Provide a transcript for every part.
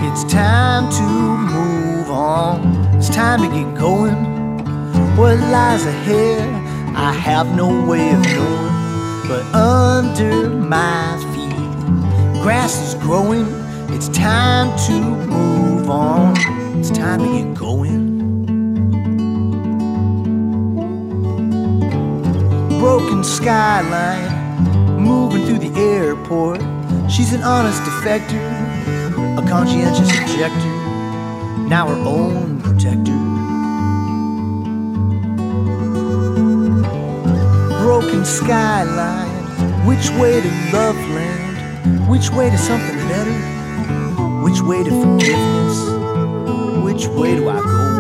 It's time to move on. It's time to get going. What lies ahead, I have no way of knowing. But under my feet, grass is growing. It's time to move on. It's time to get going. Broken skyline, moving through the airport. She's an honest defector, a conscientious objector, now her own protector. Broken skyline, which way to Loveland? Which way to something better? Which way to forgiveness? Which way do I go?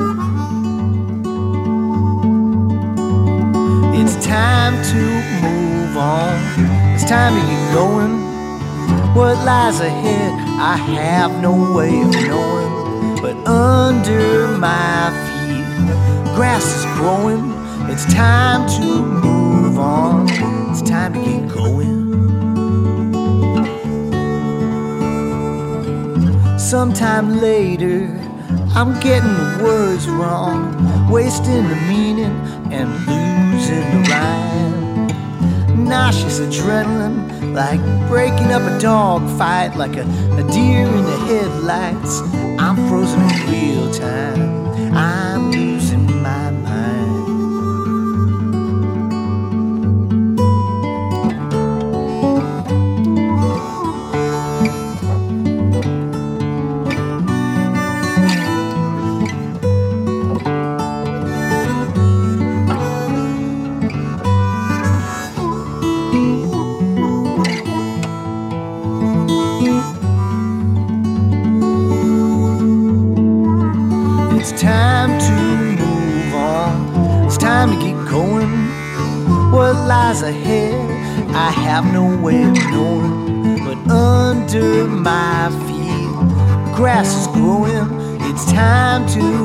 It's time to move on. It's time to get going. What lies ahead, I have no way of knowing. But under my feet, grass is growing. It's time to move on. It's time to get going. Sometime later, I'm getting the words wrong, wasting the meaning and losing the rhyme. Nauseous adrenaline, like breaking up a dog fight, like a deer in the headlights. I'm frozen in real time. I'm losing my mind. It's time to move on. It's time to get going. What lies ahead, I have no way of knowing. But under my feet, grass is growing. It's time to